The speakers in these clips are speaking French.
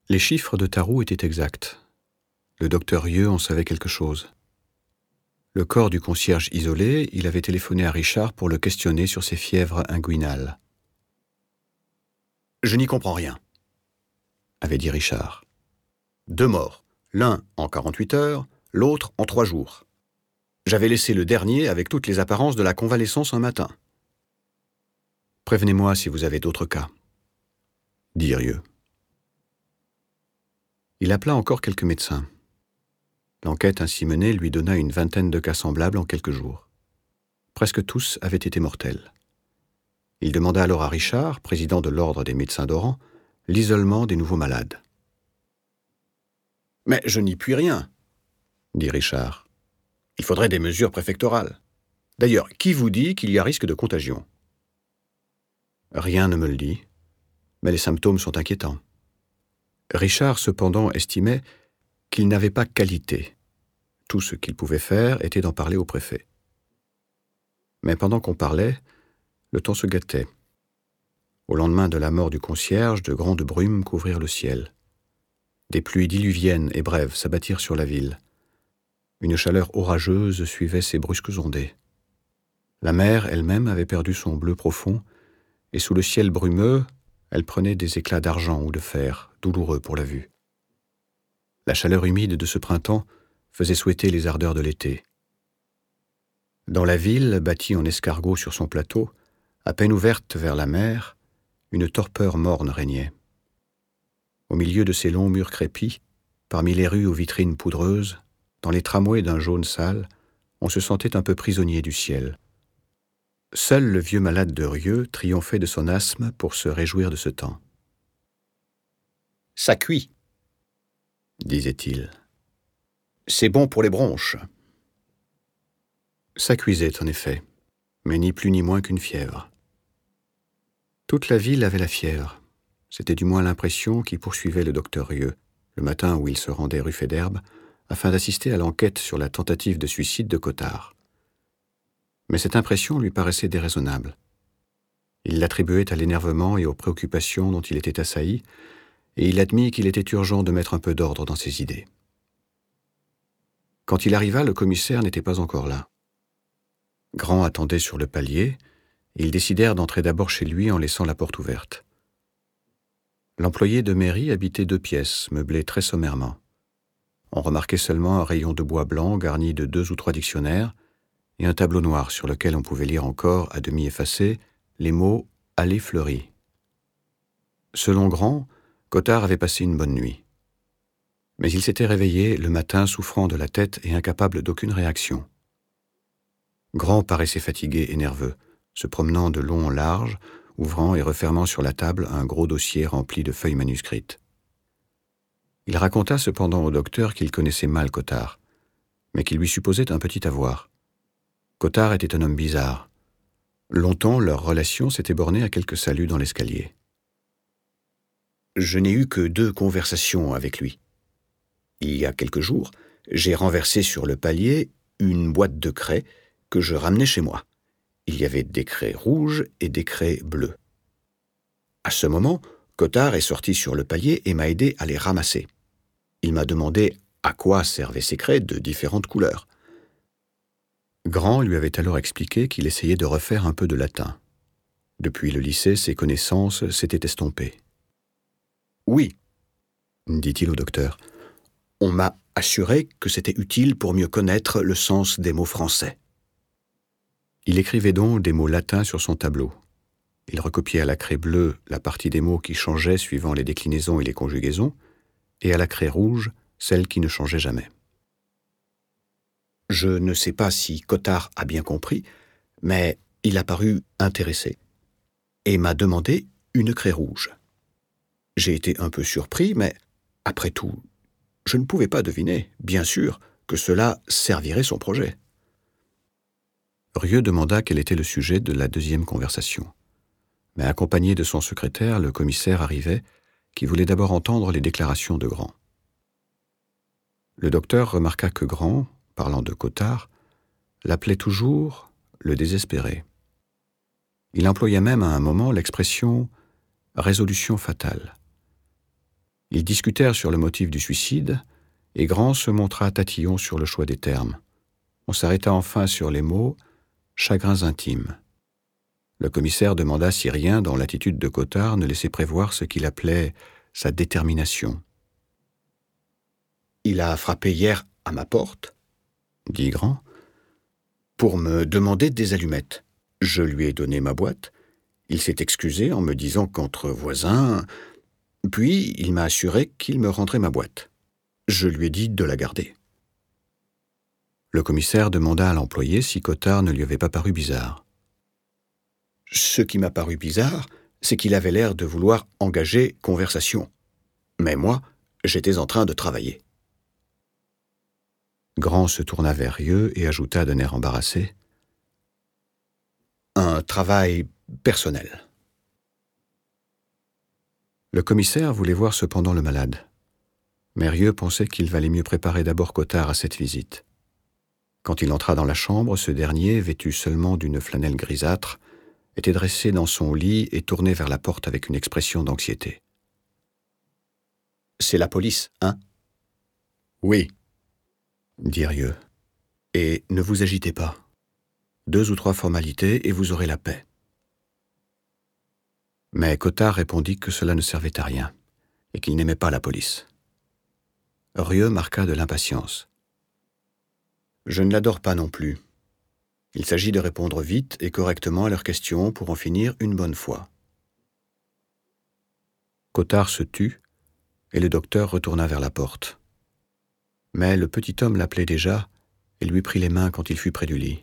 Les chiffres de Tarou étaient exacts. Le docteur Rieu en savait quelque chose. Le corps du concierge isolé, il avait téléphoné à Richard pour le questionner sur ses fièvres inguinales. « Je n'y comprends rien », avait dit Richard. « 2 morts, l'un en 48 heures, l'autre en 3 jours. J'avais laissé le dernier avec toutes les apparences de la convalescence un matin. Prévenez-moi si vous avez d'autres cas, » dit Rieu. Il appela encore quelques médecins. L'enquête ainsi menée lui donna une vingtaine de cas semblables en quelques jours. Presque tous avaient été mortels. Il demanda alors à Richard, président de l'Ordre des médecins d'Oran, l'isolement des nouveaux malades. « Mais je n'y puis rien, » dit Richard. « Il faudrait des mesures préfectorales. D'ailleurs, qui vous dit qu'il y a risque de contagion ?»« Rien ne me le dit, mais les symptômes sont inquiétants. » Richard, cependant, estimait qu'il n'avait pas qualité. Tout ce qu'il pouvait faire était d'en parler au préfet. Mais pendant qu'on parlait, le temps se gâtait. Au lendemain de la mort du concierge, de grandes brumes couvrirent le ciel. Des pluies diluviennes et brèves s'abattirent sur la ville. Une chaleur orageuse suivait ces brusques ondées. La mer elle-même avait perdu son bleu profond, et sous le ciel brumeux, elle prenait des éclats d'argent ou de fer, douloureux pour la vue. La chaleur humide de ce printemps faisait souhaiter les ardeurs de l'été. Dans la ville, bâtie en escargot sur son plateau, à peine ouverte vers la mer, une torpeur morne régnait. Au milieu de ces longs murs crépis, parmi les rues aux vitrines poudreuses, dans les tramways d'un jaune sale, on se sentait un peu prisonnier du ciel. Seul le vieux malade de Rieu triomphait de son asthme pour se réjouir de ce temps. « Ça cuit, » disait-il. « C'est bon pour les bronches. » Ça cuisait en effet, mais ni plus ni moins qu'une fièvre. Toute la ville avait la fièvre. C'était du moins l'impression qui poursuivait le docteur Rieu, le matin où il se rendait rue Faidherbe, afin d'assister à l'enquête sur la tentative de suicide de Cottard. Mais cette impression lui paraissait déraisonnable. Il l'attribuait à l'énervement et aux préoccupations dont il était assailli, et il admit qu'il était urgent de mettre un peu d'ordre dans ses idées. Quand il arriva, le commissaire n'était pas encore là. Grand attendait sur le palier, et ils décidèrent d'entrer d'abord chez lui en laissant la porte ouverte. L'employé de mairie habitait 2 pièces, meublées très sommairement. On remarquait seulement un rayon de bois blanc garni de 2 ou 3 dictionnaires et un tableau noir sur lequel on pouvait lire encore, à demi effacés, les mots « Allée fleurie ». Selon Grand, Cottard avait passé une bonne nuit. Mais il s'était réveillé le matin souffrant de la tête et incapable d'aucune réaction. Grand paraissait fatigué et nerveux, se promenant de long en large, ouvrant et refermant sur la table un gros dossier rempli de feuilles manuscrites. Il raconta cependant au docteur qu'il connaissait mal Cottard, mais qu'il lui supposait un petit avoir. Cottard était un homme bizarre. Longtemps, leur relation s'était bornée à quelques saluts dans l'escalier. « Je n'ai eu que 2 conversations avec lui. Il y a quelques jours, j'ai renversé sur le palier une boîte de craies que je ramenais chez moi. Il y avait des craies rouges et des craies bleues. À ce moment, Cottard est sorti sur le palier et m'a aidé à les ramasser. Il m'a demandé à quoi servaient ces craies de différentes couleurs. Grand lui avait alors expliqué qu'il essayait de refaire un peu de latin. Depuis le lycée, ses connaissances s'étaient estompées. « Oui, » dit-il au docteur, « on m'a assuré que c'était utile pour mieux connaître le sens des mots français. » Il écrivait donc des mots latins sur son tableau. Il recopiait à la craie bleue la partie des mots qui changeaient suivant les déclinaisons et les conjugaisons, et à la craie rouge, celle qui ne changeait jamais. Je ne sais pas si Cottard a bien compris, mais il a paru intéressé et m'a demandé une craie rouge. J'ai été un peu surpris, mais après tout, je ne pouvais pas deviner, bien sûr, que cela servirait son projet. Rieu demanda quel était le sujet de la 2e conversation. Mais accompagné de son secrétaire, le commissaire arrivait, qui voulait d'abord entendre les déclarations de Grand. Le docteur remarqua que Grand, parlant de Cottard, l'appelait toujours le désespéré. Il employa même à un moment l'expression « résolution fatale ». Ils discutèrent sur le motif du suicide, et Grand se montra tatillon sur le choix des termes. On s'arrêta enfin sur les mots « chagrins intimes ». Le commissaire demanda si rien dans l'attitude de Cottard ne laissait prévoir ce qu'il appelait sa détermination. « Il a frappé hier à ma porte, » dit Grand, « pour me demander des allumettes. Je lui ai donné ma boîte. Il s'est excusé en me disant qu'entre voisins, puis il m'a assuré qu'il me rendrait ma boîte. Je lui ai dit de la garder. » Le commissaire demanda à l'employé si Cottard ne lui avait pas paru bizarre. « Ce qui m'a paru bizarre, c'est qu'il avait l'air de vouloir engager conversation. Mais moi, j'étais en train de travailler. » Grand se tourna vers Rieu et ajouta d'un air embarrassé. « Un travail personnel. » Le commissaire voulait voir cependant le malade. Mais Rieu pensait qu'il valait mieux préparer d'abord Cottard à cette visite. Quand il entra dans la chambre, ce dernier, vêtu seulement d'une flanelle grisâtre, était dressé dans son lit et tourné vers la porte avec une expression d'anxiété. « C'est la police, hein ?»« Oui, » dit Rieu. « Et ne vous agitez pas. 2 ou 3 formalités et vous aurez la paix. » Mais Cottard répondit que cela ne servait à rien et qu'il n'aimait pas la police. Rieu marqua de l'impatience. « Je ne l'adore pas non plus. Il s'agit de répondre vite et correctement à leurs questions pour en finir une bonne fois. » Cottard se tut et le docteur retourna vers la porte. Mais le petit homme l'appelait déjà et lui prit les mains quand il fut près du lit.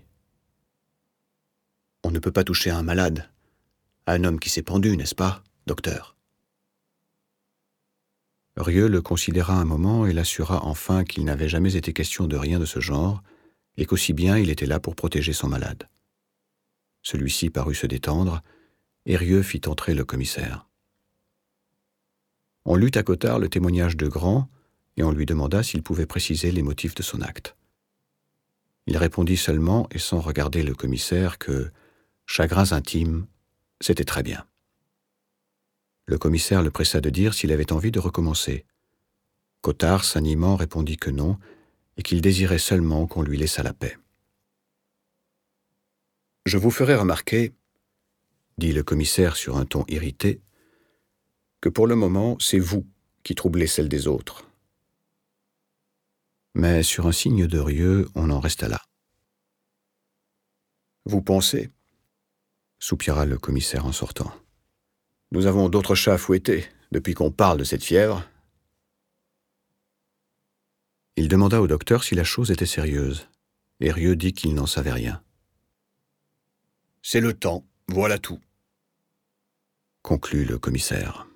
« On ne peut pas toucher à un malade, à un homme qui s'est pendu, n'est-ce pas, docteur ?» Rieu le considéra un moment et l'assura enfin qu'il n'avait jamais été question de rien de ce genre et qu'aussi bien il était là pour protéger son malade. Celui-ci parut se détendre et Rieu fit entrer le commissaire. On lut à Cottard le témoignage de Grand et on lui demanda s'il pouvait préciser les motifs de son acte. Il répondit seulement et sans regarder le commissaire que « chagrins intimes, c'était très bien. » Le commissaire le pressa de dire s'il avait envie de recommencer. Cottard, s'animant, répondit que non, et qu'il désirait seulement qu'on lui laissât la paix. « Je vous ferai remarquer, » dit le commissaire sur un ton irrité, « que pour le moment, c'est vous qui troublez celle des autres. » Mais sur un signe de Rieu, on en resta là. « Vous pensez ?» soupira le commissaire en sortant. « Nous avons d'autres chats à fouetter depuis qu'on parle de cette fièvre. » Il demanda au docteur si la chose était sérieuse, et Rieu dit qu'il n'en savait rien. « C'est le temps, voilà tout, » conclut le commissaire.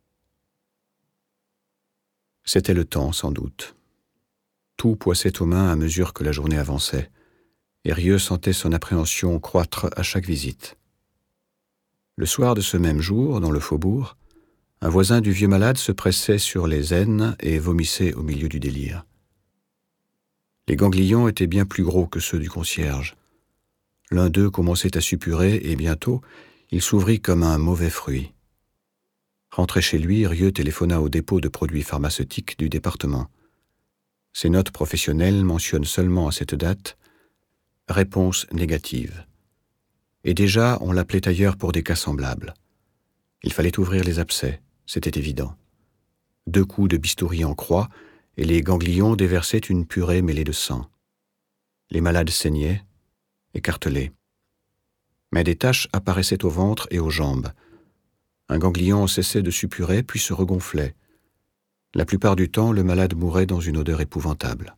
C'était le temps, sans doute. Tout poissait aux mains à mesure que la journée avançait, et Rieu sentait son appréhension croître à chaque visite. Le soir de ce même jour, dans le faubourg, un voisin du vieux malade se pressait sur les aines et vomissait au milieu du délire. Les ganglions étaient bien plus gros que ceux du concierge. L'un d'eux commençait à suppurer et bientôt, il s'ouvrit comme un mauvais fruit. Rentré chez lui, Rieu téléphona au dépôt de produits pharmaceutiques du département. Ses notes professionnelles mentionnent seulement à cette date « réponse négative ». Et déjà, on l'appelait ailleurs pour des cas semblables. Il fallait ouvrir les abcès, c'était évident. 2 coups de bistouri en croix, et les ganglions déversaient une purée mêlée de sang. Les malades saignaient, écartelés. Mais des taches apparaissaient au ventre et aux jambes. Un ganglion cessait de suppurer, puis se regonflait. La plupart du temps, le malade mourait dans une odeur épouvantable.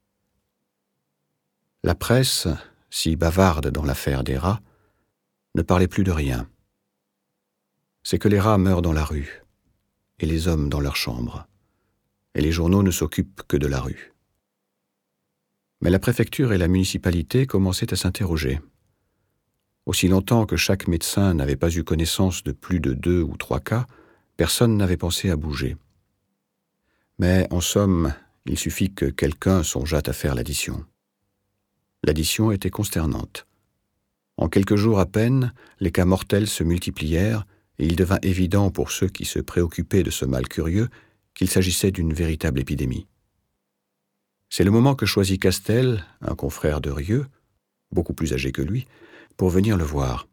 La presse, si bavarde dans l'affaire des rats, ne parlait plus de rien. C'est que les rats meurent dans la rue, et les hommes dans leur chambre, et les journaux ne s'occupent que de la rue. Mais la préfecture et la municipalité commençaient à s'interroger. Aussi longtemps que chaque médecin n'avait pas eu connaissance de plus de 2 ou 3 cas, personne n'avait pensé à bouger. Mais en somme, il suffit que quelqu'un songeât à faire l'addition. L'addition était consternante. En quelques jours à peine, les cas mortels se multiplièrent et il devint évident pour ceux qui se préoccupaient de ce mal curieux qu'il s'agissait d'une véritable épidémie. C'est le moment que choisit Castel, un confrère de Rieux, beaucoup plus âgé que lui, pour venir le voir.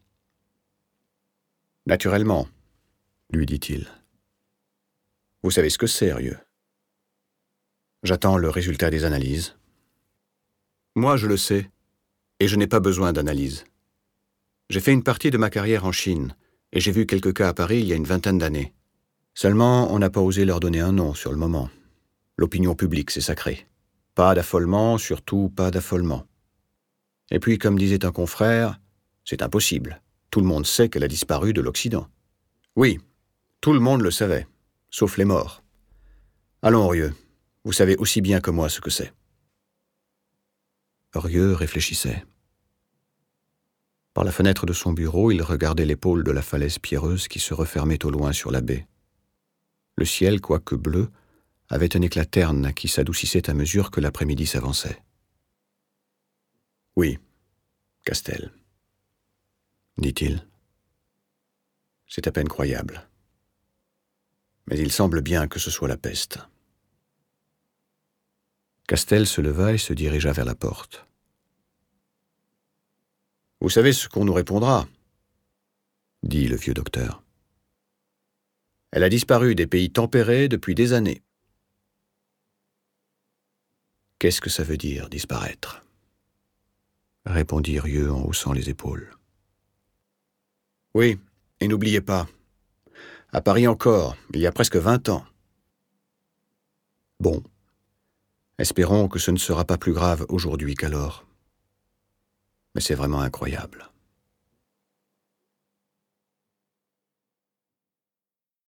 « Naturellement, » lui dit-il. « Vous savez ce que c'est, Rieux. J'attends le résultat des analyses. Moi, je le sais, et je n'ai pas besoin d'analyse. J'ai fait une partie de ma carrière en Chine, et j'ai vu quelques cas à Paris il y a une vingtaine d'années. Seulement, on n'a pas osé leur donner un nom sur le moment. L'opinion publique, c'est sacré. Pas d'affolement, surtout pas d'affolement. Et puis, comme disait un confrère, c'est impossible. Tout le monde sait qu'elle a disparu de l'Occident. Oui, tout le monde le savait, sauf les morts. Allons, Rieux, vous savez aussi bien que moi ce que c'est. » Rieux réfléchissait. Par la fenêtre de son bureau, il regardait l'épaule de la falaise pierreuse qui se refermait au loin sur la baie. Le ciel, quoique bleu, avait un éclat terne qui s'adoucissait à mesure que l'après-midi s'avançait. « Oui, Castel, » dit-il. « C'est à peine croyable. Mais il semble bien que ce soit la peste. » Castel se leva et se dirigea vers la porte. « Vous savez ce qu'on nous répondra, » dit le vieux docteur. « Elle a disparu des pays tempérés depuis des années. » « Qu'est-ce que ça veut dire, disparaître ?» répondit Rieux en haussant les épaules. « Oui, et n'oubliez pas, à Paris encore, il y a presque 20 ans. Bon, espérons que ce ne sera pas plus grave aujourd'hui qu'alors. Mais c'est vraiment incroyable. »